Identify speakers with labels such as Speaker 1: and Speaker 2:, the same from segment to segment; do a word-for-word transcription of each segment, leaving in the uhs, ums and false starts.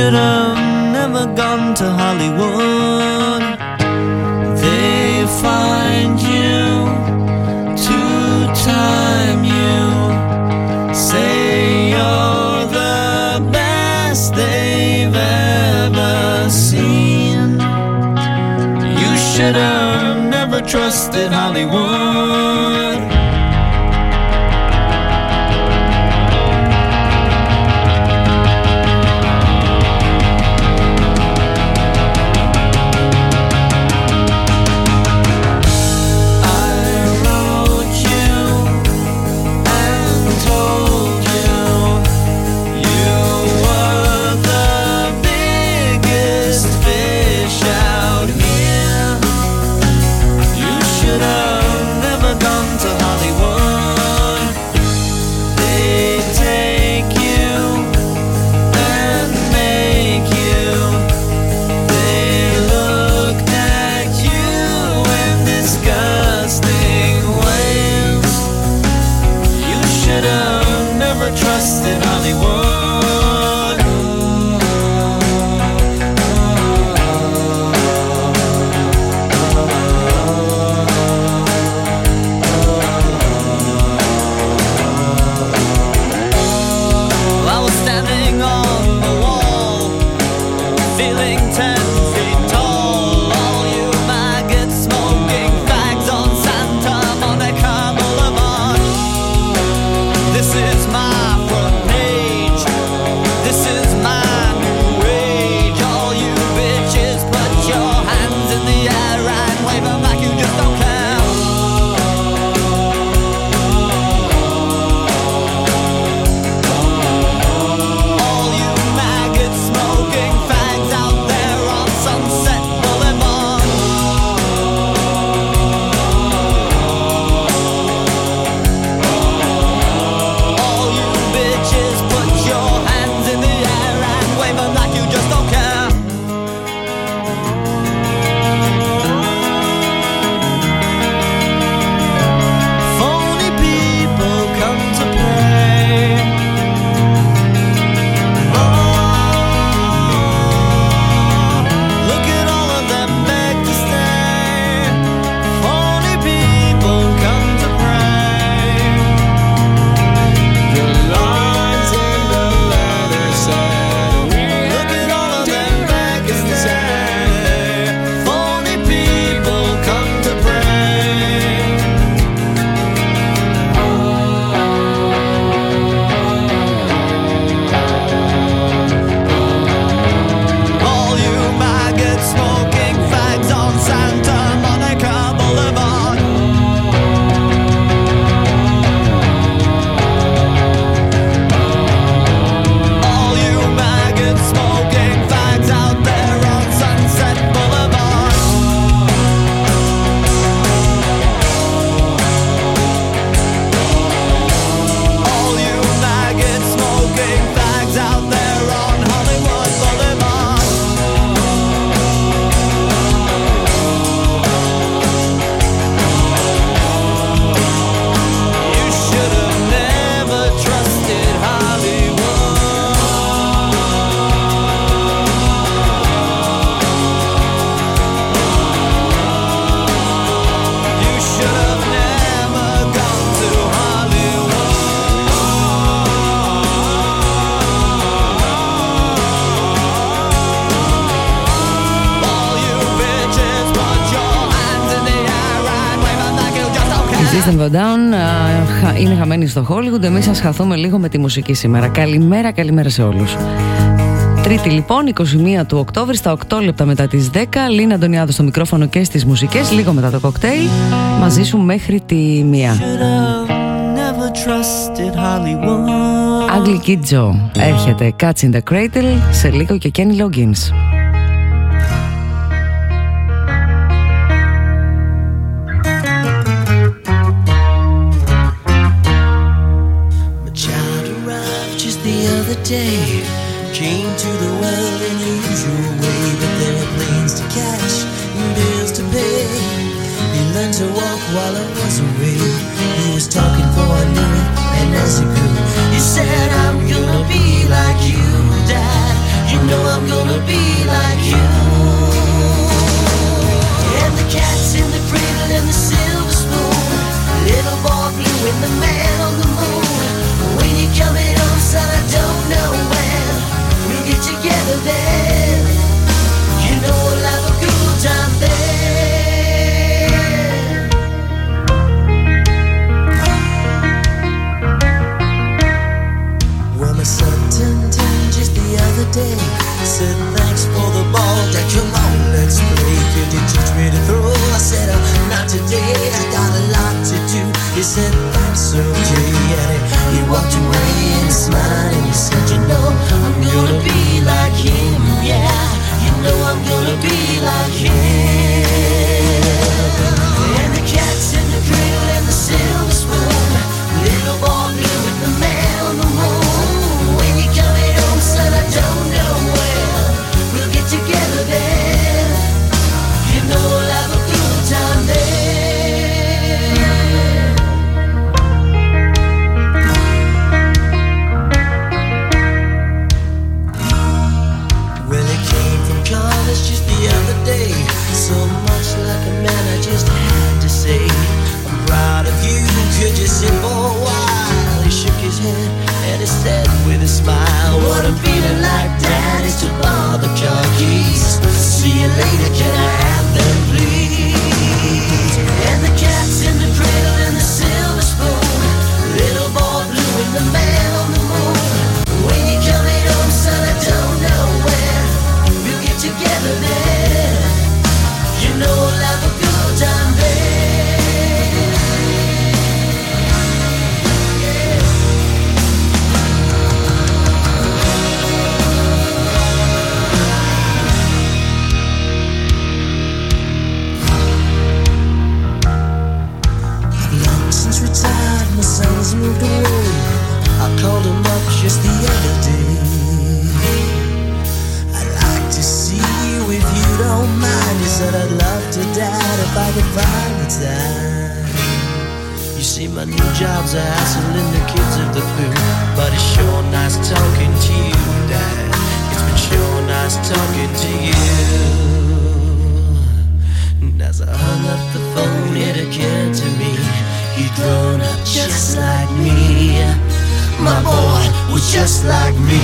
Speaker 1: should have never gone to Hollywood. They find you to time you, say you're the best they've ever seen. You should have never trusted Hollywood.
Speaker 2: System of a Down είναι χαμένοι στο Hollywood. Εμείς θα χαθούμε λίγο με τη μουσική σήμερα. Καλημέρα, καλημέρα σε όλους. Τρίτη λοιπόν, εικοστή πρώτη του Οκτώβρη, στα οκτώ λεπτά μετά τις δέκα. Λίνα Αντωνιάδου στο μικρόφωνο και στις μουσικές, λίγο μετά το κοκτέιλ. Μαζί σου μέχρι τη μία. Ugly Kid Joe έρχεται, Cats in the Cradle, σε λίγο και Kenny Loggins.
Speaker 3: Day came to the world in the usual way, but there were planes to catch and bills to pay. He learned to walk while I was away. He was talking before I knew it, and as he grew, he said, "I'm gonna be like you, Dad." You know I'm gonna be like you. And the cat's in the cradle and the silver spoon, little boy blue and the man on the moon. When you're coming home, son, I don't know when we'll get together then. You know we'll have a good time then. Well, my son turned ten just the other day. Said thanks for the ball, Dad, come on, let's play. Could you teach me to throw? I said, oh, not today, I got a lot to do. He said, that's okay, and he walked away and he smiled and he said, you know, I'm gonna be like him, yeah. You know I'm gonna be like him. And the cat's in the cradle and the silver spoon, little boy blue with the man on the moon. When you're coming home, son, I don't know when we'll get together then. You know we'll have a good time then. Well, it came from college just the other day. So much like a man, I just had to say, I'm proud of you, could you sit for a while? He shook his head and he said with a smile, what I'm feeling like, Dad, is to borrow the car keys. See you later, can I have them, please? And the cat's in the cradle and the silver spoon, little boy blue and the man on the moon. When you're coming home, son, I don't know when we'll get together then. You know we'll have a good time then. Yeah. Long since retired, my son's moved away. I called him up just the other day. I'd like to see you if you don't mind. He said I'd love to, Dad, if I could find the time. You see, my new job's a hassling the kids of the food, but it's sure nice talking to you, Dad. It's been sure nice talking to you. And as I hung up the phone, it occurred to me, he'd grown up just like me. My boy was just like me.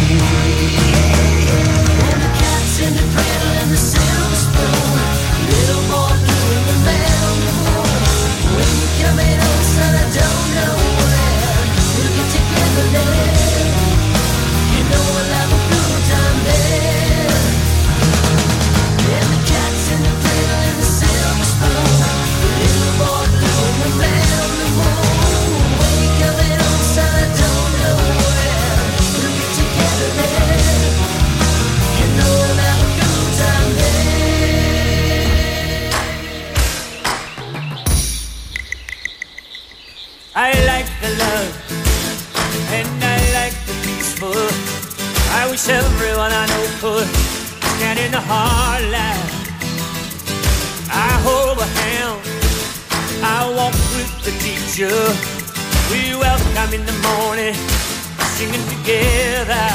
Speaker 3: And the cat's in the cradle and the silver spoon, little boy blue and the man on the moon. When you're coming home, son, I don't know when we'll get together then. You know we'll have a good time then. And the cat's in the cradle and the silver spoon, little boy blue and the man on the moon. When you're coming home, son, I don't know when we'll get together then. You know we'll have a good time then.
Speaker 1: I like the love and I like the peaceful. I wish everyone I know could stand in the hard light. I hold a hand, I walk with the teacher. We welcome in the morning, singing together.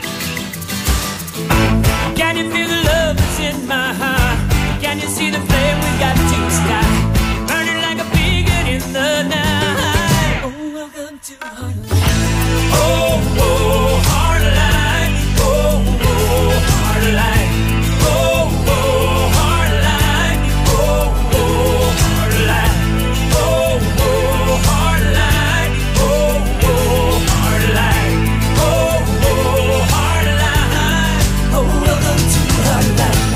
Speaker 1: Can you feel the love that's in my heart? Can you see the flame we got to start? Burning like a beacon in the night. Oh, welcome to Heartline. Oh, oh, Heartline. Oh, oh, Heartline. Oh, oh, Heartline. Oh, oh, Heartline. Oh, oh, Heartline. Oh, oh, Heartline. Oh, oh, Heartline. Oh, welcome to Heartline.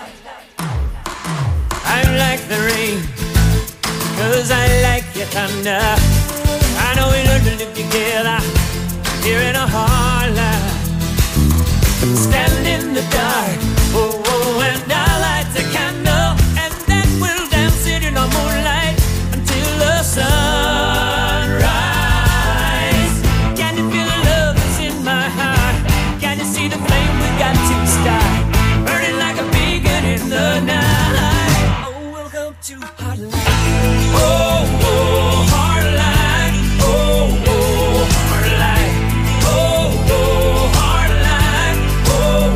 Speaker 1: I like the rain, 'cause I like your thunder. I know we learned to live together here in a hard life. Stand in the dark, oh, oh, and I'll light a candle, and then we'll dance it in the moonlight until the sunrise. Can you feel the love that's in my heart? Can you see the flame we got to start? Burning like a beacon in the night. Oh, welcome to Heartline. Oh, oh, Heartline. Oh, oh, Heartline. Oh, oh, Heartline. Oh,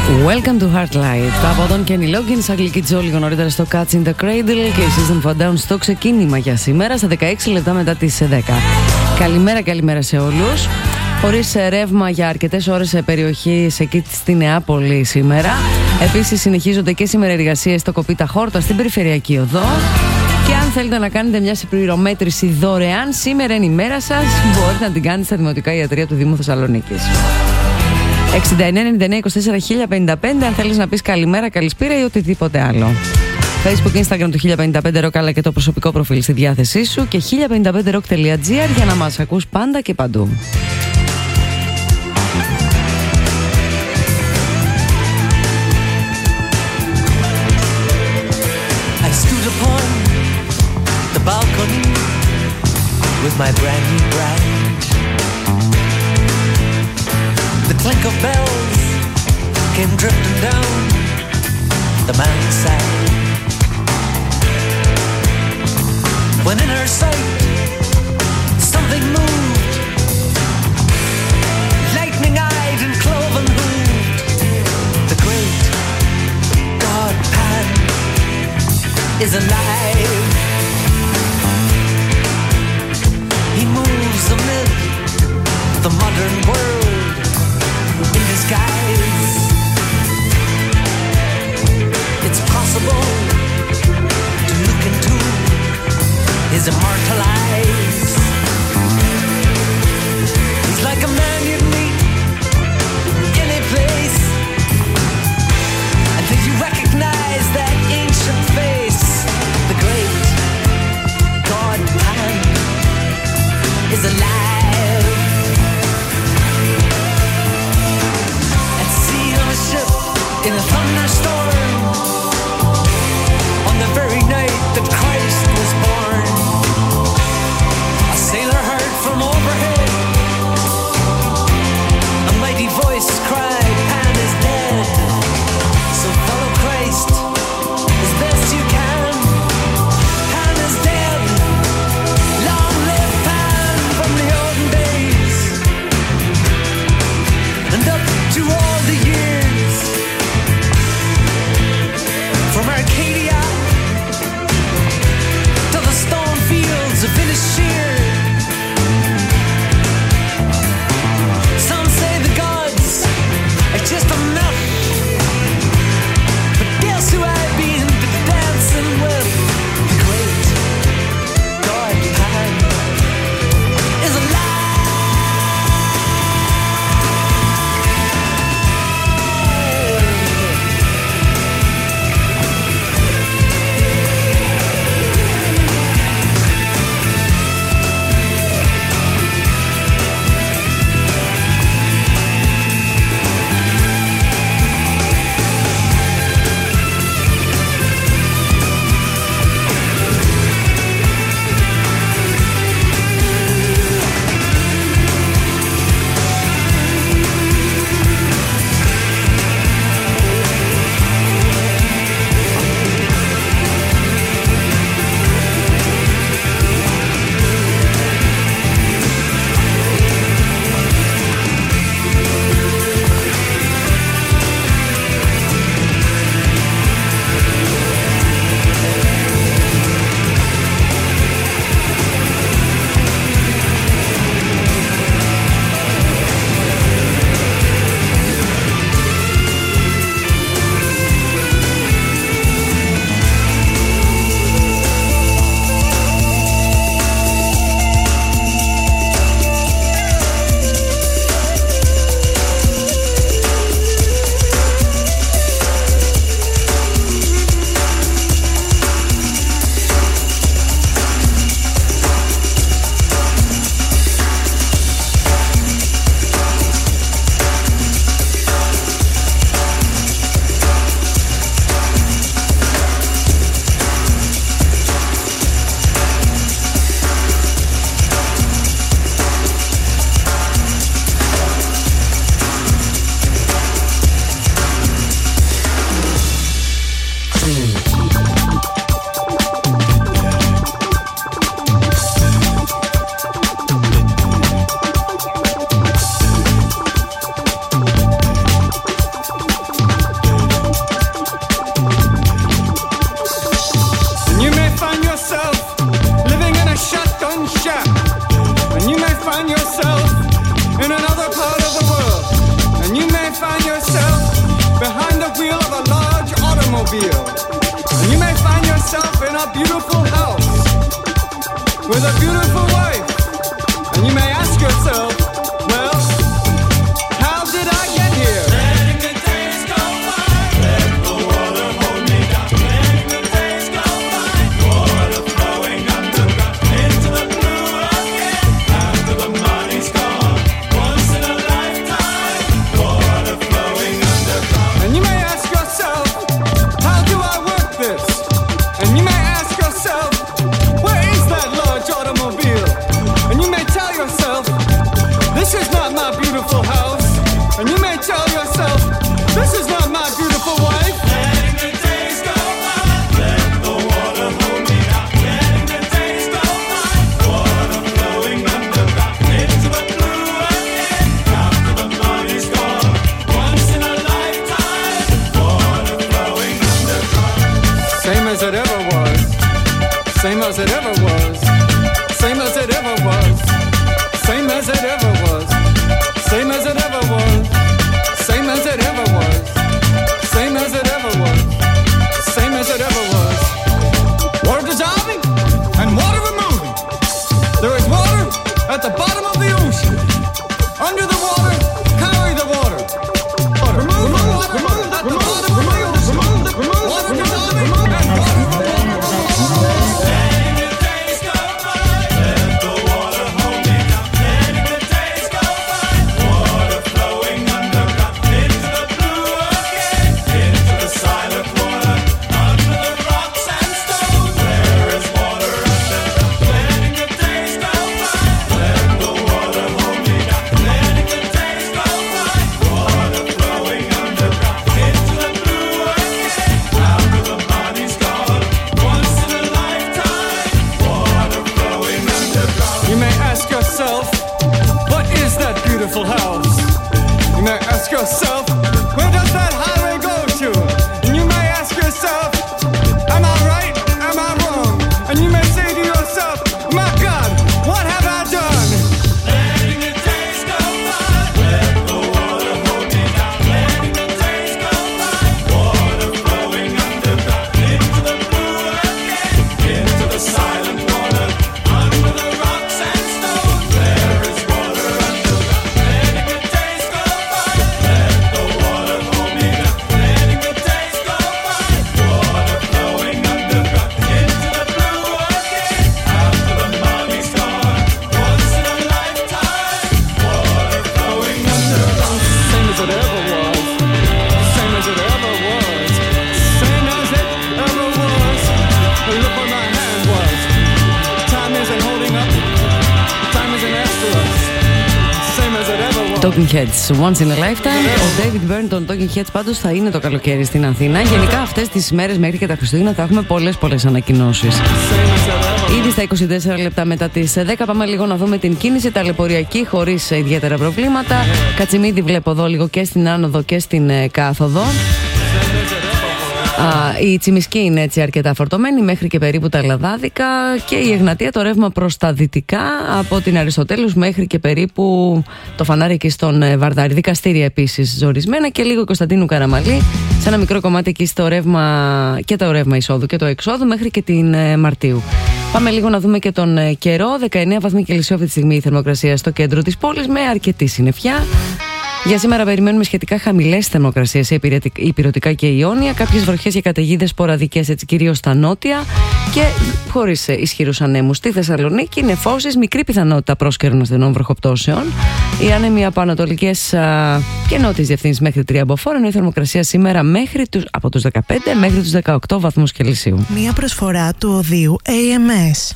Speaker 2: Welcome to Heartlight. Από τον Kenny Loggins, αγγλική Τζο λίγο νωρίτερα στο Catch in the Cradle και η System of a Down στο ξεκίνημα για σήμερα στα δεκαέξι λεπτά μετά τις δέκα. Καλημέρα, καλημέρα σε όλους. Χωρίς ρεύμα για αρκετές ώρες σε περιοχές εκεί στη Νεάπολη σήμερα. Επίσης συνεχίζονται και σήμερα εργασίες στο Κοπίτα Χόρτα στην Περιφερειακή Οδό. Και αν θέλετε να κάνετε μια συμπληρομέτρηση δωρεάν, σήμερα είναι η μέρα σας. Μπορείτε να την κάνετε στα Δημοτικά Ιατρεία του Δήμου Θεσσαλονίκης. εξήντα εννέα ενενήντα εννέα είκοσι τέσσερα χίλια πενήντα πέντε αν θέλεις να πεις καλημέρα, καλησπέρα ή οτιδήποτε άλλο. Facebook, Instagram του χίλια πενήντα πέντε Rock, αλλά και το προσωπικό προφίλ στη διάθεσή σου και χίλια πενήντα πέντε rock τελεία τζι άρ για να μας ακούς πάντα και παντού.
Speaker 3: I stood upon the balcony with my brand new bride. The clink of bells came drifting down the mountainside. When in her sight something moved, lightning-eyed and cloven-hooved. The great god Pan is alive. He moves amid the modern world in disguise. It's possible to look into his immortal eyes. He's like a man you'd meet any place until you recognize that ancient face. The great god Pan is alive. At sea on a ship in a thunderstorm, on the very night that Christ was born, a sailor heard from overhead a mighty voice cried, Pan is dead. So follow Christ as best you can. Pan is dead. Long live Pan from the olden days and up to all the years.
Speaker 4: beautiful house. And you may tell yourself, this is not my beautiful wife. Letting the days go by, let the water hold me now. Letting the days go by, water flowing underground into the blue again. After the money's gone, once in a lifetime, water flowing underground. Same as it ever was, same as it ever was, same as it ever was, same as it ever was, same as it ever was, same as it ever was, same as it ever was, same as it ever was. Water dissolving and water removing. There is water at the bottom of the ocean. Under the water, carry the water. Water, remove the water, remove at the bottom of the ocean. Remove the water dissolving and water removing. Letting the days go by, let the water hold me down. Letting the days go by, water flowing underground into the blue again, into the silent water, under the rocks and stones. There is water underground. Letting the days go by, let the water hold me down. Letting the days go by, water flowing underground into the blue again. After the body's gone, once in a lifetime, water flowing underground. You may ask yourself, what is that beautiful house? You may ask yourself, where does that highway go to? And you may ask yourself, am I right? Am I wrong? And you may say to yourself, my God, what have I done? Letting the days go by, let the water hold me down. Letting the days go by, water flowing underground into the blue again, into the silent water, under the rocks and stones. There is water underground. Letting the days go by, let the water hold me down. Letting the days go by, water flowing underground into the blue again. After the money's gone, once in a lifetime, water flowing underground. Same as it ever was, same as it ever was, same as it ever was. Look where my hand was. Time isn't holding up, time isn't after us. Same as it ever was.
Speaker 2: Talking Heads, Once in a Lifetime. Ο David Byrne των Talking Heads πάντως θα είναι το καλοκαίρι στην Αθήνα. Γενικά αυτές τις μέρες μέχρι και τα Χριστούγεννα θα έχουμε πολλές πολλές ανακοινώσεις. Ήδη στα είκοσι τέσσερα λεπτά μετά τις δέκα πάμε λίγο να δούμε την κίνηση ταλαιπωριακή χωρίς ιδιαίτερα προβλήματα. Κατσιμίδη βλέπω εδώ λίγο και στην άνοδο και στην ε, κάθοδο. Α, η Τσιμισκή είναι έτσι αρκετά φορτωμένη μέχρι και περίπου τα Λαδάδικα και η Εγνατία το ρεύμα προς τα δυτικά από την Αριστοτέλους μέχρι και περίπου το φανάρι εκεί στον ε, Βαρδάρη. Δικαστήρια επίσης ζορισμένα και λίγο Κωνσταντίνου Καραμαλή σε ένα μικρό κομμάτι εκεί στο ρεύμα και το ρεύμα εισόδου και το εξόδου μέχρι και την ε, Μαρτίου. Πάμε λίγο να δούμε και τον ε, καιρό. δεκαεννέα βαθμοί Κελσίου αυτή τη στιγμή η θερμοκρασία στο κέντρο της πόλης με αρκετή συννεφιά. Για σήμερα περιμένουμε σχετικά χαμηλές θερμοκρασίες σε Ηπειρωτικά και Ιόνια, κάποιες βροχές και καταιγίδες σποραδικές έτσι κυρίως στα νότια και χωρίς ισχυρούς ανέμους. Στη Θεσσαλονίκη νεφώσεις, μικρή πιθανότητα πρόσκαιρων ασθενών βροχοπτώσεων. Οι άνεμοι από ανατολικές α, και νότιες διευθύνσεις μέχρι τρία μποφόρ, ενώ η θερμοκρασία σήμερα μέχρι τους, από τους δεκαπέντε μέχρι τους δεκαοκτώ βαθμούς Κελσίου.
Speaker 5: Μία προσφορά του οδείου έι εμ ες.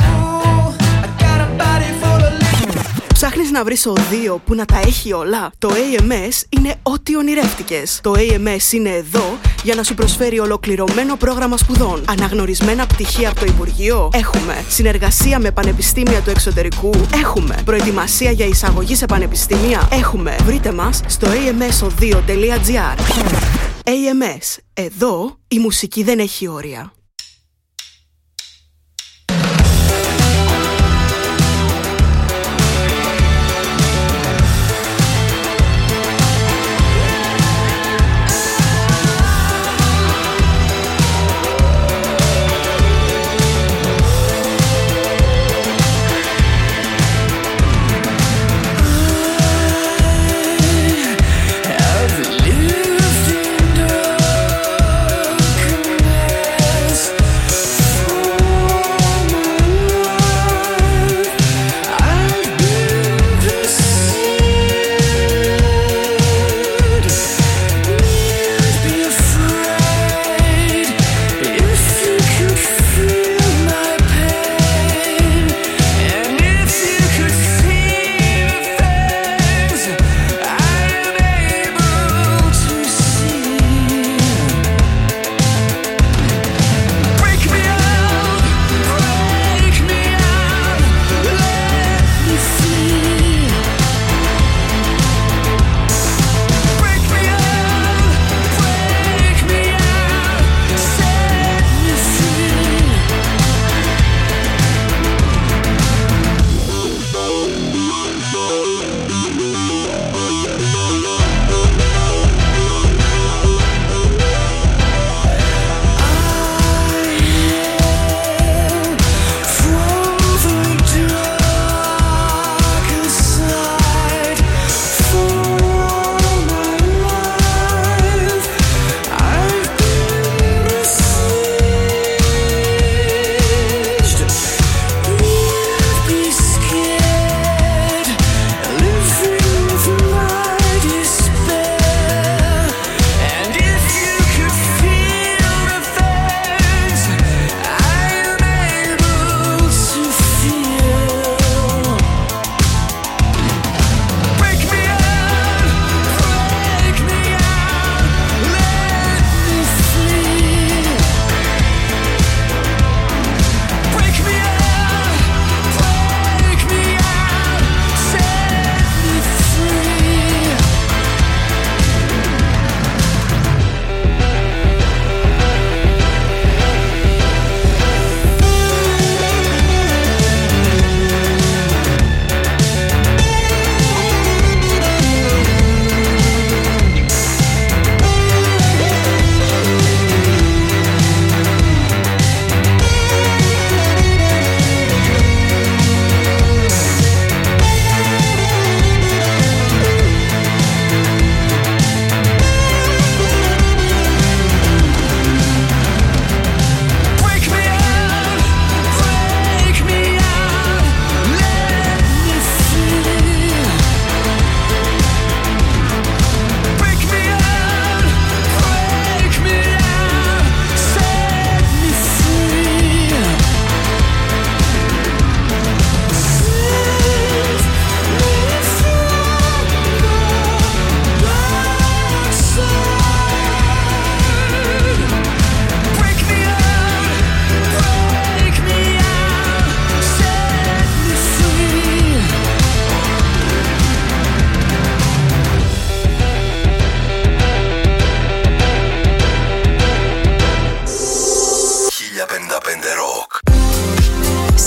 Speaker 6: Ψάχνεις να βρεις οδείο που να τα έχει όλα? Το έι εμ ες είναι ό,τι ονειρεύτηκες. Το έι εμ ες είναι εδώ για να σου προσφέρει ολοκληρωμένο πρόγραμμα σπουδών. Αναγνωρισμένα πτυχία από το Υπουργείο? Έχουμε. Συνεργασία με πανεπιστήμια του εξωτερικού? Έχουμε. Προετοιμασία για εισαγωγή σε πανεπιστήμια? Έχουμε. Βρείτε μας στο έι εμ ες οδείο τελεία τζι άρ. έι εμ ες. Εδώ η μουσική δεν έχει όρια.
Speaker 3: I've lived in darkness.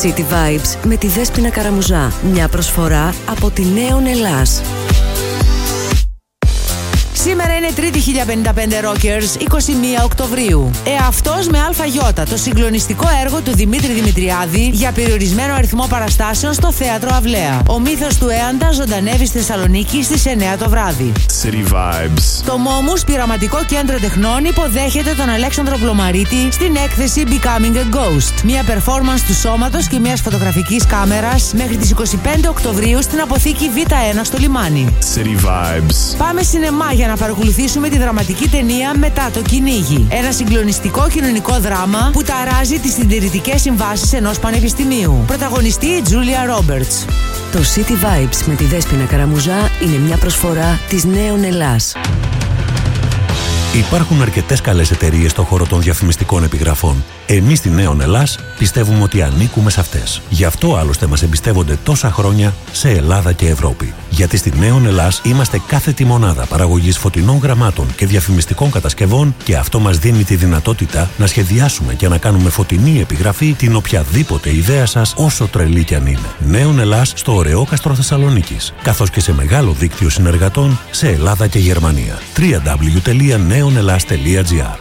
Speaker 7: City Vibes με τη Δέσποινα Καραμουζά. Μια προσφορά από τη Νέον Ελλάς.
Speaker 8: Σήμερα είναι Τρίτη χίλια πενήντα πέντε Rockers, είκοσι μία Οκτωβρίου. Εαυτός με ΑΙ, το συγκλονιστικό έργο του Δημήτρη Δημητριάδη για περιορισμένο αριθμό παραστάσεων στο Θέατρο Αυλαία. Ο μύθος του Έαντα ζωντανεύει στη Θεσσαλονίκη στις εννιά το βράδυ.
Speaker 9: City Vibes.
Speaker 8: Το Μόμους Πειραματικό Κέντρο Τεχνών υποδέχεται τον Αλέξανδρο Πλωμαρίτη στην έκθεση Becoming a Ghost. Μια performance του σώματος και μιας φωτογραφικής κάμερας μέχρι τις είκοσι πέντε Οκτωβρίου στην αποθήκη Β ένα στο λιμάνι.
Speaker 9: City Vibes.
Speaker 8: Πάμε σινεμά για να παρακολουθήσουμε τη δραματική ταινία Μετά το κυνήγι. Ένα συγκλονιστικό κοινωνικό δράμα που ταράζει τις συντηρητικές συμβάσεις ενός πανεπιστημίου. Πρωταγωνιστή η Τζούλια Ρόμπερτς.
Speaker 7: Το City Vibes με τη Δέσποινα Καραμουζά είναι μια προσφορά της Νέον Ελλάς.
Speaker 10: Υπάρχουν αρκετές καλές εταιρείες στον χώρο των διαφημιστικών επιγραφών. Εμείς στη Νέον Ελλάς πιστεύουμε ότι ανήκουμε σε αυτές. Γι' αυτό άλλωστε μας εμπιστεύονται τόσα χρόνια σε Ελλάδα και Ευρώπη. Γιατί στη Νέον Ελλάς είμαστε κάθετη μονάδα παραγωγής φωτεινών γραμμάτων και διαφημιστικών κατασκευών και αυτό μας δίνει τη δυνατότητα να σχεδιάσουμε και να κάνουμε φωτεινή επιγραφή την οποιαδήποτε ιδέα σας, όσο τρελή κι αν είναι. Νέον Ελλάς στο Ωρεόκαστρο Θεσσαλονίκης, καθώς και σε μεγάλο δίκτυο συνεργατών σε Ελλάδα και Γερμανία. double-u double-u double-u τελεία νέον ελλάς τελεία τζι άρ.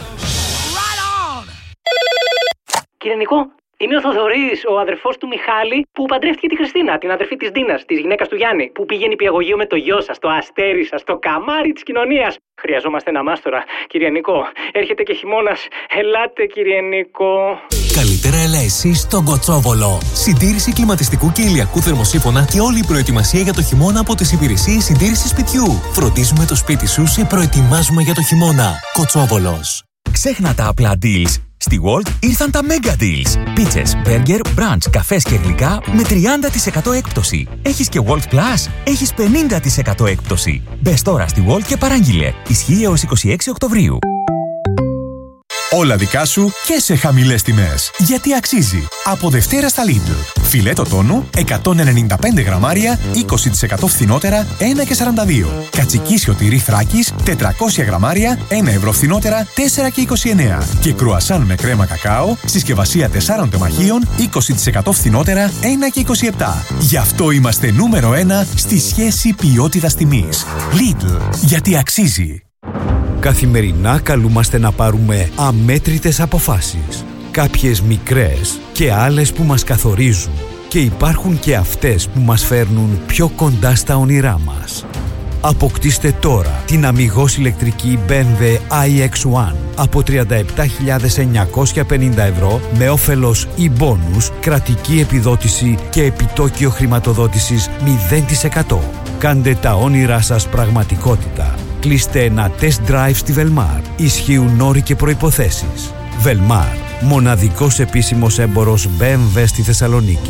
Speaker 11: Κύριε Νικό, είμαι ο Θοδωρής, ο αδερφός του Μιχάλη, που παντρεύτηκε τη Χριστίνα, την αδερφή της Δίνας, της γυναίκας του Γιάννη, που πήγαινε υπηαγωγείο με το γιο σας, το αστέρι σας, το καμάρι της κοινωνίας. Χρειαζόμαστε ένα μάστορα, κύριε Νικό. Έρχεται και χειμώνας. Ελάτε, κύριε Νικό.
Speaker 12: Καλύτερα έλα εσύ στον Κοτσόβολο. Συντήρηση κλιματιστικού και ηλιακού θερμοσύφωνα και όλη η προετοιμασία για το χειμώνα από τις υπηρεσίες συντήρησης σπιτιού. Φροντίζουμε το σπίτι σου, σε προετοιμάζουμε για το χειμώνα. Κοτσόβολος.
Speaker 13: Ξέχνα τα απλά deals. Στη Walt ήρθαν τα Mega Deals. Πίτσες, μπέργκερ, μπραντς, καφές και γλυκά με τριάντα τοις εκατό έκπτωση. Έχεις και Walt Plus, έχεις πενήντα τοις εκατό έκπτωση. Μπες τώρα στη Walt και παράγγειλε. Ισχύει έως είκοσι έξι Οκτωβρίου.
Speaker 14: Όλα δικά σου και σε χαμηλές τιμές. Γιατί αξίζει. Από Δευτέρα στα Lidl. Φιλέτο τόνου εκατόν ενενήντα πέντε γραμμάρια, είκοσι τοις εκατό φθηνότερα, ένα και σαράντα δύο. Κατσικίσιο τυρί Θράκης, τετρακόσια γραμμάρια, ένα ευρώ φθηνότερα, τέσσερα και είκοσι εννέα. Και κρουασάν με κρέμα κακάο, συσκευασία τεσσάρων τεμαχίων, είκοσι τοις εκατό φθηνότερα, ένα και είκοσι επτά. Γι' αυτό είμαστε νούμερο ένα στη σχέση ποιότητας τιμής. Lidl. Γιατί αξίζει.
Speaker 15: Καθημερινά καλούμαστε να πάρουμε αμέτρητες αποφάσεις. Κάποιες μικρές και άλλες που μας καθορίζουν. Και υπάρχουν και αυτές που μας φέρνουν πιο κοντά στα όνειρά μας. Αποκτήστε τώρα την αμιγώς ηλεκτρική μπι εμ ντάμπλιου άι εξ ένα από τριάντα επτά χιλιάδες εννιακόσια πενήντα ευρώ με όφελος e-bonus, κρατική επιδότηση και επιτόκιο χρηματοδότησης μηδέν τοις εκατό. Κάντε τα όνειρά σας πραγματικότητα. Κλείστε ένα test drive στη Velmar. Ισχύουν όροι και προϋποθέσεις. Velmar, μοναδικός επίσημος έμπορος μπι εμ ντάμπλιου στη Θεσσαλονίκη.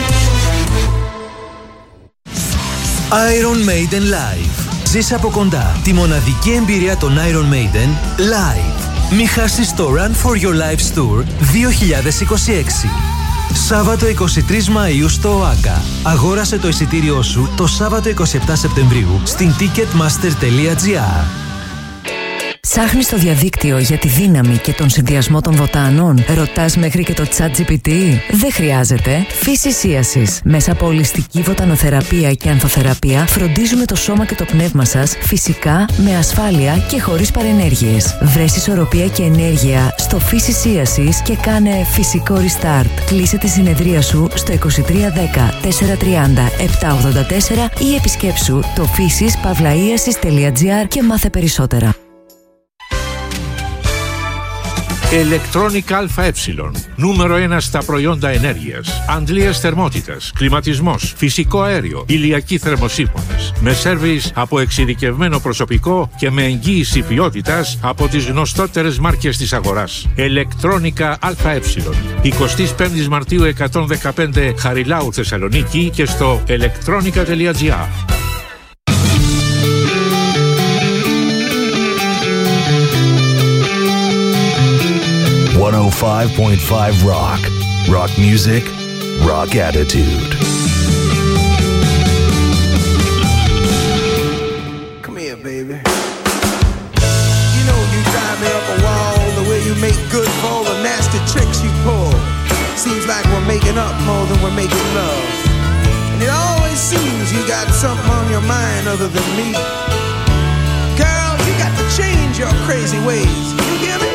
Speaker 16: Iron Maiden Live. Ζήσε από κοντά τη μοναδική εμπειρία των Iron Maiden live. Μη χάσεις το Run for Your Lives Tour δύο χιλιάδες είκοσι έξι. Σάββατο εικοστή τρίτη Μαΐου στο ΟΑΚΑ. Αγόρασε το εισιτήριό σου το Σάββατο εικοστή εβδόμη Σεπτεμβρίου στην ticketmaster τελεία τζι άρ.
Speaker 7: Ψάχνεις στο διαδίκτυο για τη δύναμη και τον συνδυασμό των βοτάνων? Ρωτάς μέχρι και το ChatGPT? Δεν χρειάζεται. Φυσισίασης. Μέσα από ολιστική βοτανοθεραπεία και ανθοθεραπεία φροντίζουμε το σώμα και το πνεύμα σας φυσικά, με ασφάλεια και χωρίς παρενέργειες. Βρες ισορροπία και ενέργεια στο Φυσισίασης και κάνε φυσικό restart. Κλείσε τη συνεδρία σου στο είκοσι τρία δέκα τετρακόσια τριάντα επτακόσια ογδόντα τέσσερα ή επισκέψου το φύσης παύλα-ίασης τελεία τζι άρ και μάθε περισσότερα.
Speaker 17: Electronic ΑΕ. Νούμερο ένα στα προϊόντα ενέργειας. Αντλίας θερμότητας, κλιματισμός, φυσικό αέριο, ηλιακοί θερμοσύφωνες. Με σέρβις από εξειδικευμένο προσωπικό και με εγγύηση ποιότητας από τις γνωστότερες μάρκες της αγοράς. Electronica ΑΕ. εικοστή πέμπτη Μαρτίου εκατόν δεκαπέντε Χαριλάου Θεσσαλονίκη και στο electronica τελεία τζι άρ.
Speaker 18: εκατόν πέντε κόμμα πέντε Rock. Rock music, rock attitude.
Speaker 4: Come here, baby. You know you drive me up a wall the way you make good for all the nasty tricks you pull.
Speaker 19: seems like we're making up more than we're making love. And it always seems you got something on your mind other than me. Girl, you got to change your crazy ways. You hear me?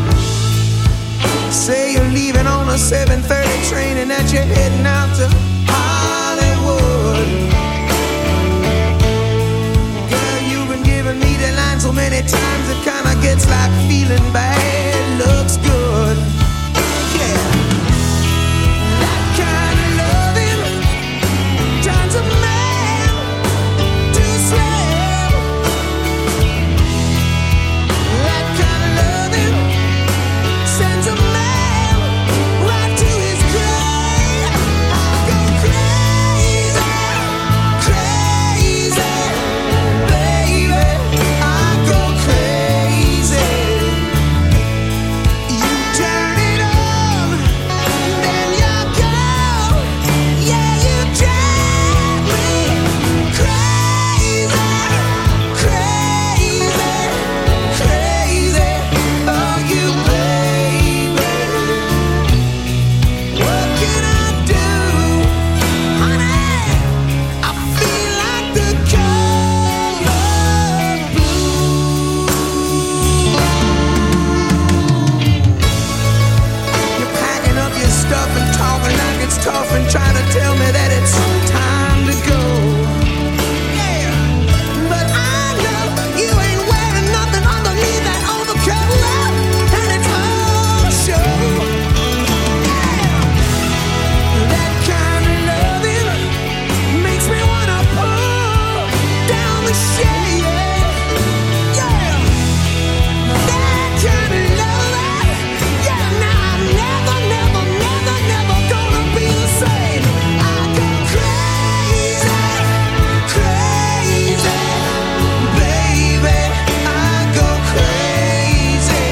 Speaker 19: Say you're leaving on a seven thirty train and that you're heading out to Hollywood. Girl, you've been giving me the line so many times it kinda gets like feeling bad looks good. Yeah. That kind of loving turns a man to slave. That kind of loving sends a man right to his grave. I go crazy, crazy, baby. I go crazy. You turn it on, then you go. Yeah, you drive me crazy, crazy, crazy. Oh, you baby. What can I do, honey? I feel like the color blue. You're packing up your stuff and talking like it's tough and trying to tell me that it's time to go. Yeah, but I know you ain't wearing nothing underneath that overcoat, and it's all show. That kind of loving makes me wanna pull down the shade. Yeah, that kind of loving. Yeah, now I'm never, never, never, never gonna be the same. I go crazy, crazy, baby. I go crazy.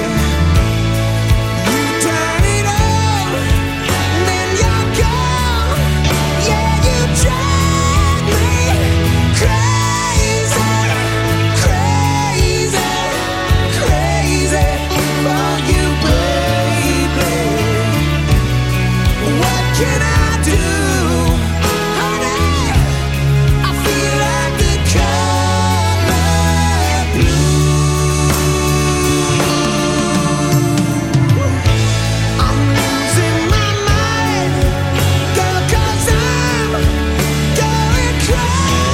Speaker 19: You turn it on, then you're gone. Yeah, you drive me crazy, crazy, crazy for you, baby. What can I do, honey? I feel like the color blue. I'm losing my mind, girl, 'cause I'm going crazy.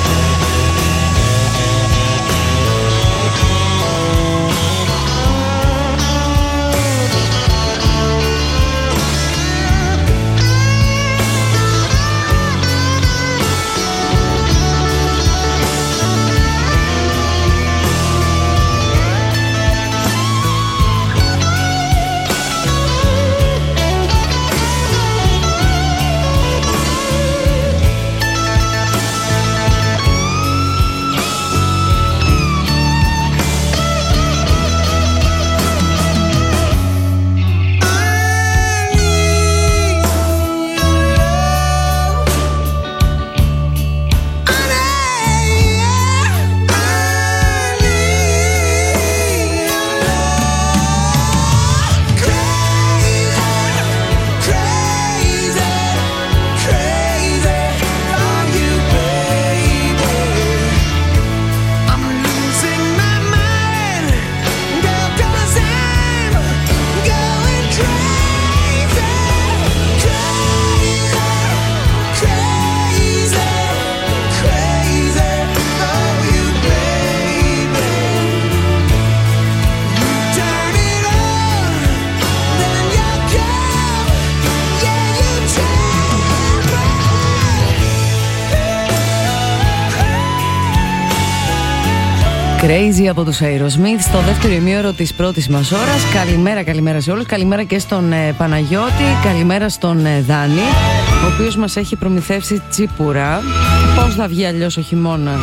Speaker 2: Crazy από τους Aerosmith στο δεύτερο ημίωρο της πρώτης μας ώρας. Καλημέρα, καλημέρα σε όλους. Καλημέρα και στον ε, Παναγιώτη. Καλημέρα στον ε, Δάνη, ο οποίος μας έχει προμηθεύσει τσίπουρα. Πώς θα βγει αλλιώς ο χειμώνας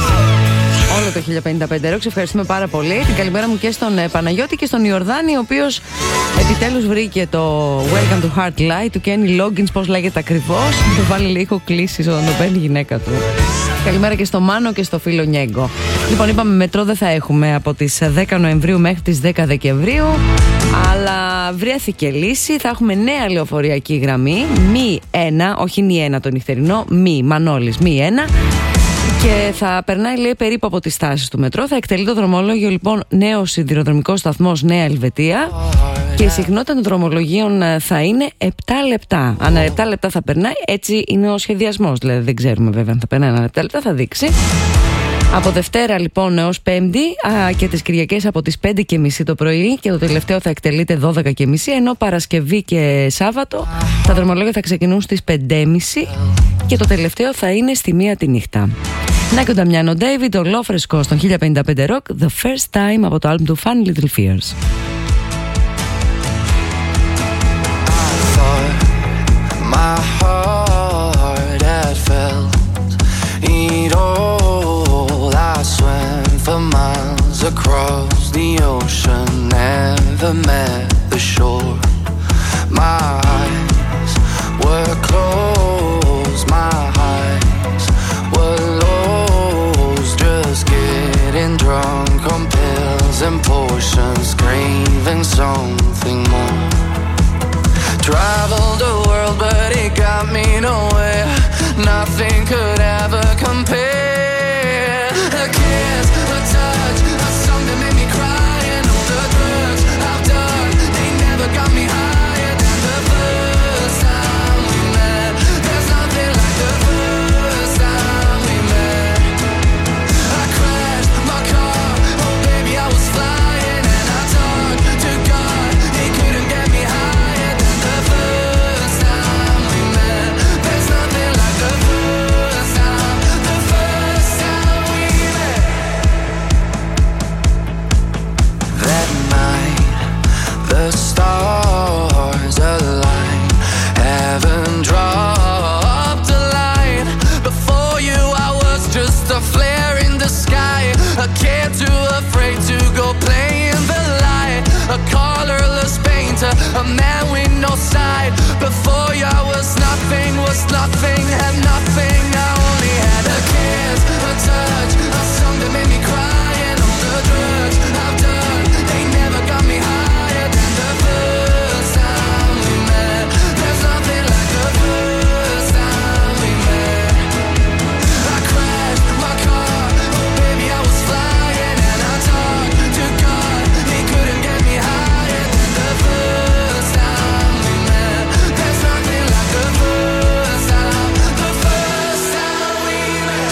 Speaker 2: όλο το χίλια πενήντα πέντε Rocks. Ευχαριστούμε πάρα πολύ. Την καλημέρα μου και στον ε, Παναγιώτη και στον Ιορδάνη, ο οποίος επιτέλους βρήκε το Welcome to Heartlight του Kenny Loggins, πώς λέγεται ακριβώς. Το βάλει λίγο κλίσεις όταν το παίρνει η γυναίκα του. Καλημέρα και στο Μάνο και στο φίλο Νιέγκο. Λοιπόν, είπαμε μετρό δεν θα έχουμε από τις δέκα Νοεμβρίου μέχρι τις δέκα Δεκεμβρίου, αλλά βρέθηκε λύση. Θα έχουμε νέα λεωφορειακή γραμμή Μη ένα, όχι Νη ένα το νυχτερινό, Μη, Μανώλης, Μη ένα. Και θα περνάει, λέει, περίπου από τις στάσεις του μετρό. Θα εκτελεί το δρομολόγιο, λοιπόν, νέος σιδηροδρομικός σταθμός Νέα Ελβετία. Και η συχνότητα των δρομολογίων θα είναι επτά λεπτά. Ανά επτά λεπτά θα περνάει, έτσι είναι ο σχεδιασμός. Δηλαδή δεν ξέρουμε βέβαια αν θα περνάει ανά επτά λεπτά, θα δείξει. Από Δευτέρα, λοιπόν, έως Πέμπτη α, και τις Κυριακές από τις πέντε και μισή το πρωί, και το τελευταίο θα εκτελείται δώδεκα και μισή, ενώ Παρασκευή και Σάββατο τα δρομολόγια θα ξεκινούν στις πέντε και μισή και το τελευταίο θα είναι στη μία τη νύχτα. Να και ο Νταμιάνο Ντέιβιντ, το ολόφρεσκο στον χίλια πενήντα πέντε Rock, The First Time, από το άλμπουμ του Funny Little Fears.
Speaker 20: My heart had felt it all. I swam for miles across the ocean, never met the shore. My eyes were closed, my eyes were lost, just getting drunk on pills and potions, craving something more. Traveled the world, but it got me nowhere. Nothing could ever compare. A kiss, a touch, a song that made me cry, and all the drugs I've done, they never got me higher than the first time we met. There's nothing like the first time we met. I crashed my car, oh baby I was flying, and I talked to God, he couldn't get me higher than the first time we met. There's nothing like the first time, the first time we met. That night, the stars aligned, heaven dropped a line. Before you I was just a flare in the sky, a kid too afraid to go play in the light, a colorless painter, a man with no side. Before you I was nothing, was nothing, had nothing. I only had a kiss, a touch, a song that made me cry, and all the drugs I've done, they never got me higher than the first time we met. There's nothing like the first time we met. I crashed my car, oh baby I was flying, and I talked to God, he couldn't get me higher than the first time we met. There's nothing like the first time, the first time we met.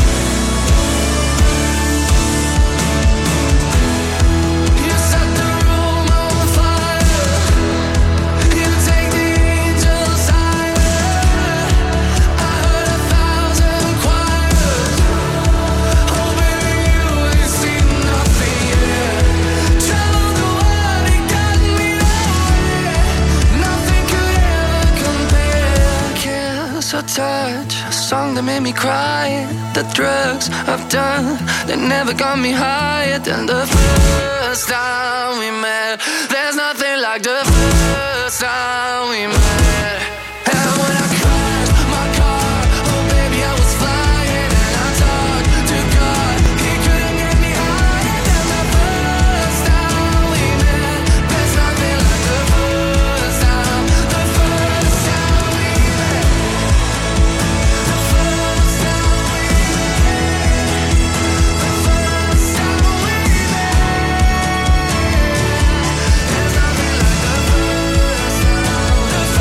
Speaker 20: You set the room on fire, you take the angels higher. I heard a thousand choirs, oh baby you ain't seen nothing yet. Traveled the world, it got me nowhere. Nothing could ever compare. Kiss or touch, a song that made me cry, the drugs I've done, they never got me higher than the first time we met. There's nothing like the first time we met. And when I crashed my car, oh baby I was flying, and I talked to God, he couldn't get me higher than the first time we met. There's nothing like the first time, the first time we met. The first time we met. The first time we met. There's nothing like the first time, the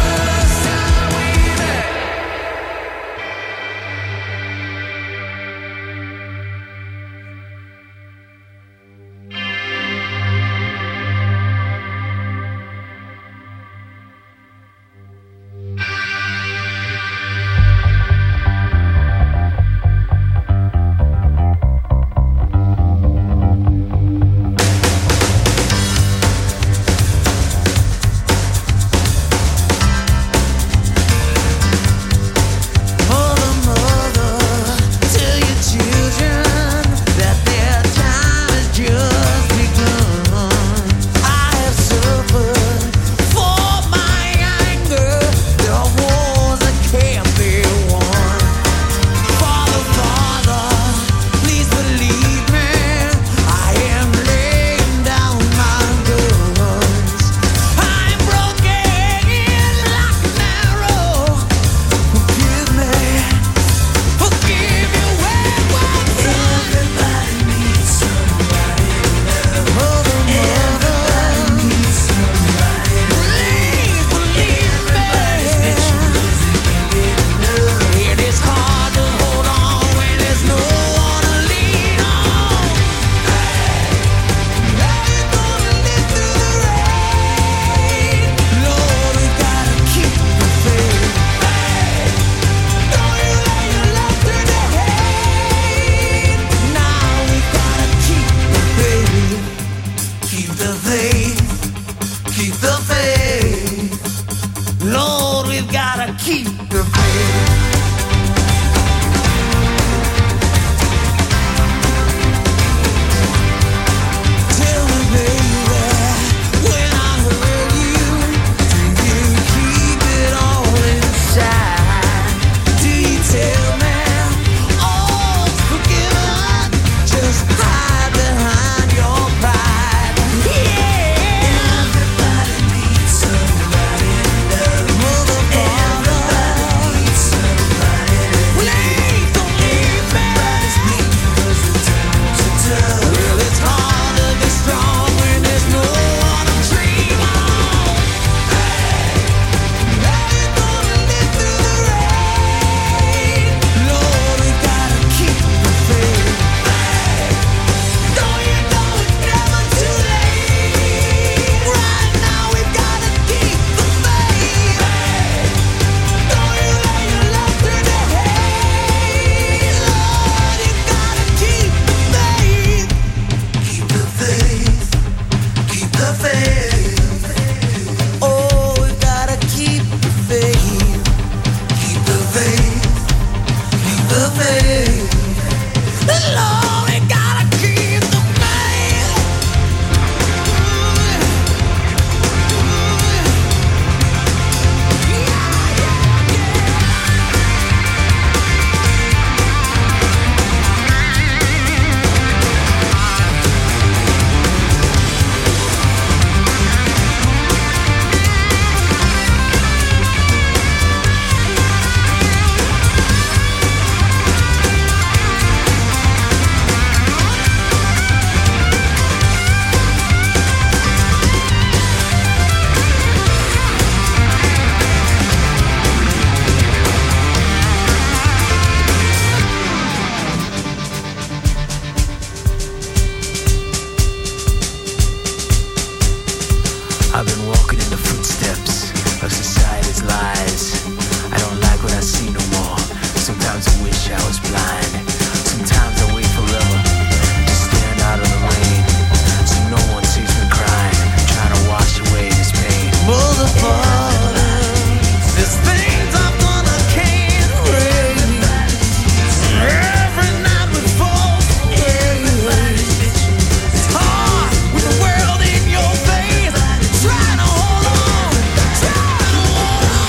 Speaker 3: I've been walking in the footsteps of society's lies. I don't like what I see no more. Sometimes I wish I was blind. Sometimes I wait forever to stand out of the rain, so no one sees me crying, trying to wash away this pain. Motherfucker, there's things I've done I can't erase. Every night we fall away. It's hard with the world in your face, trying to hold on, trying to hold on.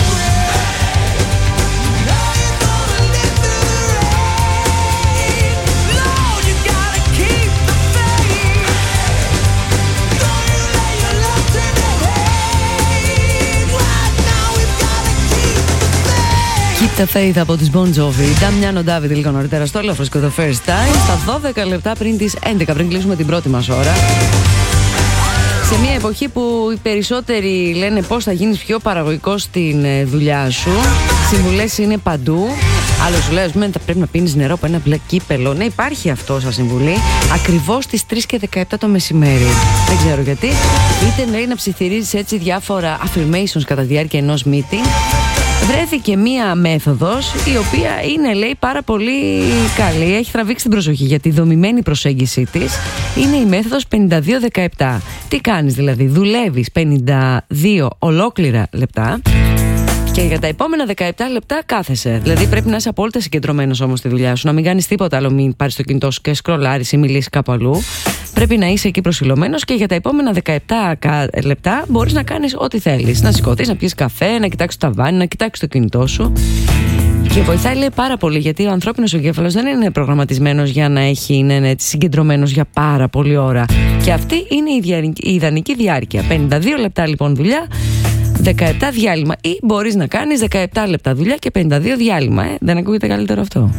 Speaker 3: Now you're gonna live through the rain. Lord, you gotta keep the faith. Don't you let your love turn to hate. Right now we've gotta keep the faith.
Speaker 2: Keep the faith από τις Bon Jovi. Νταμιάνο Ντάβιντ λίγο νωρίτερα στο Ελαφρόσκο το First Time. Στα δώδεκα λεπτά πριν τις έντεκα, πριν κλείσουμε την πρώτη μας ώρα. Σε μια εποχή που οι περισσότεροι λένε πώς θα γίνεις πιο παραγωγικός στην ε, δουλειά σου, συμβουλές είναι παντού. Άλλο σου λέει, ας πούμε, θα πρέπει να πίνεις νερό από ένα μπλε κύπελο. Ναι, υπάρχει αυτό σαν συμβουλή. Ακριβώς στις τρεις και δεκαεπτά το μεσημέρι. Δεν ξέρω γιατί. Είτε λέει να ψιθυρίζεις έτσι διάφορα affirmations κατά τη διάρκεια ενός meeting. Βρέθηκε μία μέθοδος η οποία είναι, λέει, πάρα πολύ καλή. Έχει τραβήξει την προσοχή γιατί η δομημένη προσέγγιση της είναι η μέθοδος πενήντα δύο δεκαεπτά. Τι κάνεις δηλαδή? Δουλεύεις πενήντα δύο ολόκληρα λεπτά και για τα επόμενα δεκαεπτά λεπτά κάθεσαι. Δηλαδή πρέπει να είσαι απόλυτα συγκεντρωμένος όμως στη δουλειά σου, να μην κάνεις τίποτα άλλο, μην πάρεις το κινητό σου και σκρολάρεις ή μιλήσεις κάπου αλλού. Πρέπει να είσαι εκεί προσιλωμένος και για τα επόμενα δεκαεπτά λεπτά μπορείς να κάνεις ό,τι θέλεις. Να σηκωθείς, να πιεις καφέ, να κοιτάξεις το ταβάνι, να κοιτάξεις το κινητό σου. Και βοηθάει, λέει, πάρα πολύ γιατί ο ανθρώπινος εγκέφαλος δεν είναι προγραμματισμένος για να έχει, να είναι έτσι συγκεντρωμένος για πάρα πολλή ώρα. Και αυτή είναι η, δια... η ιδανική διάρκεια. πενήντα δύο λεπτά λοιπόν δουλειά, δεκαεπτά διάλειμμα. Ή μπορείς να κάνεις δεκαεπτά λεπτά δουλειά και πενήντα δύο διάλειμμα. Ε? Δεν ακούγεται καλύτερο αυτό?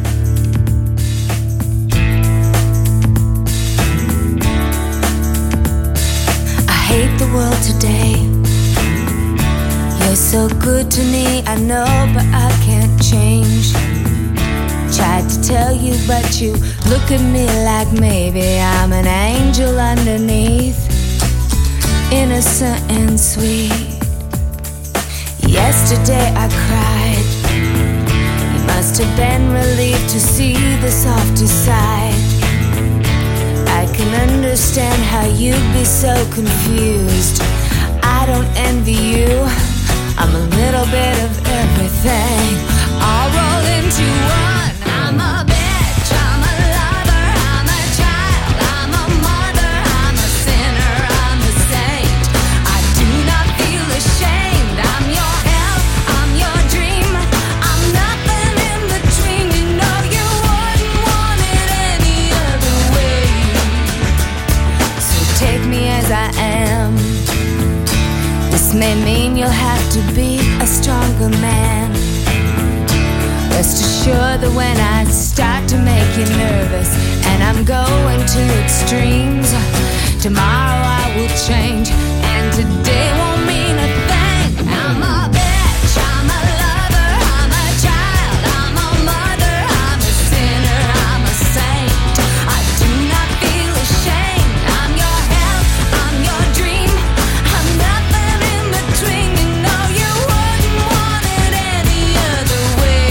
Speaker 21: I hate the world today. You're so good to me, I know, but I can't change. Tried to tell you, but you look at me like maybe I'm an angel underneath, innocent and sweet. Yesterday I cried. You must have been relieved to see the softer side. I can understand how you'd be so confused. I don't envy you. I'm a little bit of everything, all rolled into one. I'm a bitch, I'm a lover, I'm a child, I'm a mother, I'm a sinner, I'm a saint. I do not feel ashamed. I'm your hell, I'm your dream. I'm nothing in between. You know you wouldn't want it any other way. So take me as I am. This may mean you'll have to be a stronger man. Rest assured that when I start to make you nervous and I'm going to extremes, tomorrow I will change and today won't mean a thing. I'm a bitch, I'm a lover, I'm a child, I'm a mother, I'm a sinner, I'm a saint. I do not feel ashamed. I'm your hell, I'm your dream. I'm nothing in between. You know you wouldn't want it any other way.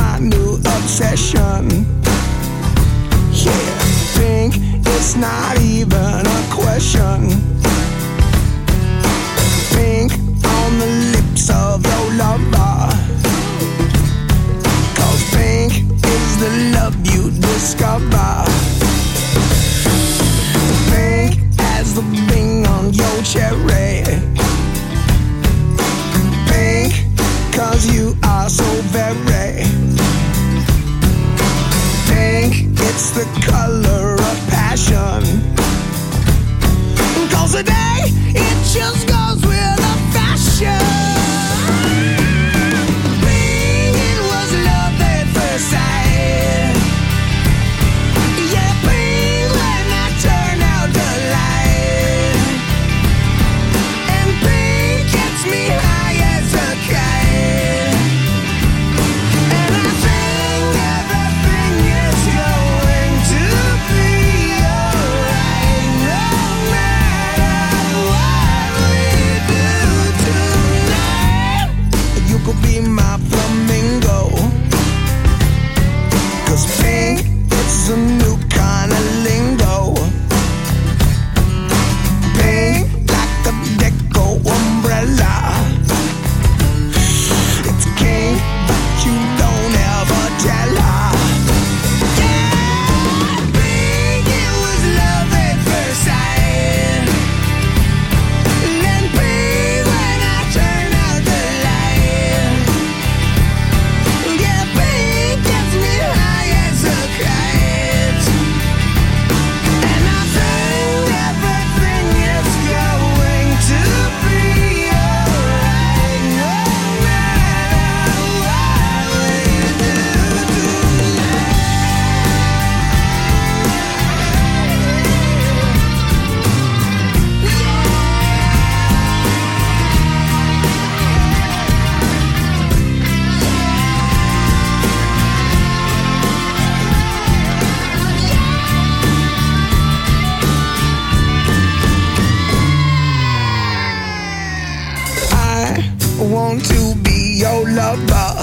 Speaker 19: my new obsession. Yeah, pink, it's not even a question. Pink on the lips of your lover. Cause pink is the love you discover. Pink as the bing on your cherry. Pink, cause you are so very. Pink, it's the color of passion. Cause today, it just goes with the fashion. Pink, it was love at first sight. Yeah, pink when I turn out the light. And pink gets me high as a kite. And I think everything is going to be alright. No matter what we do tonight, you could be my flamingo. Cause pink, it's a new kind of lingo. Pink, like the deco umbrella. It's king, but you don't ever tell her. Yeah, pink, it was love at first sight. Then pink when I turn out the light. Yeah, pink gets me high as a kite. And I think everything is going to be alright. No matter what we do I want to be your lover.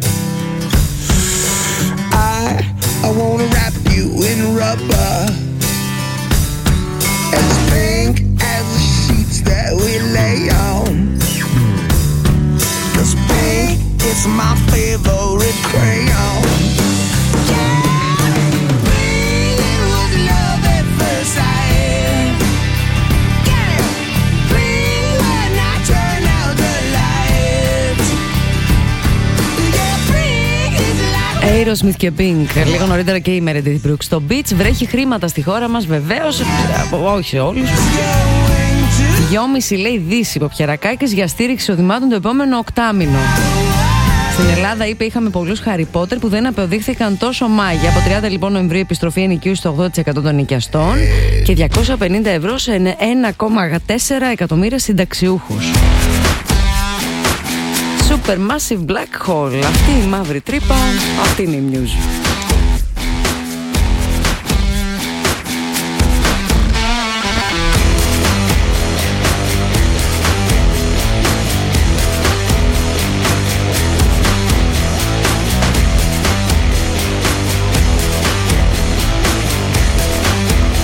Speaker 19: I I want to wrap you in rubber. As pink as the sheets that we lay on. Cause pink is my favorite crayon. Yeah, pink, it was love at first sight. Yeah, pink when I turn out the lights. Yeah, pink is like
Speaker 2: Aerosmith και Pink. Λίγο νωρίτερα και η Meredith Brooks. Το Beach βρέχει χρήματα στη χώρα μας, βεβαίως. Όχι σε όλους. Δυόμιση λέει Δύση Ποπιαρακάκης για στήριξη οδημάτων το επόμενο οκτάμινο. Στην Ελλάδα, είπε, είχαμε πολλούς Harry Potter που δεν αποδείχθηκαν τόσο μάγια. Από τριάντα λοιπόν Νοεμβρίου επιστροφή ενοικίου στο ογδόντα τοις εκατό των νοικιαστών και διακόσια πενήντα ευρώ σε ένα κόμμα τέσσερα εκατομμύρια συνταξιούχους. Supermassive Black Hole. Αυτή η μαύρη τρύπα, αυτή είναι η news.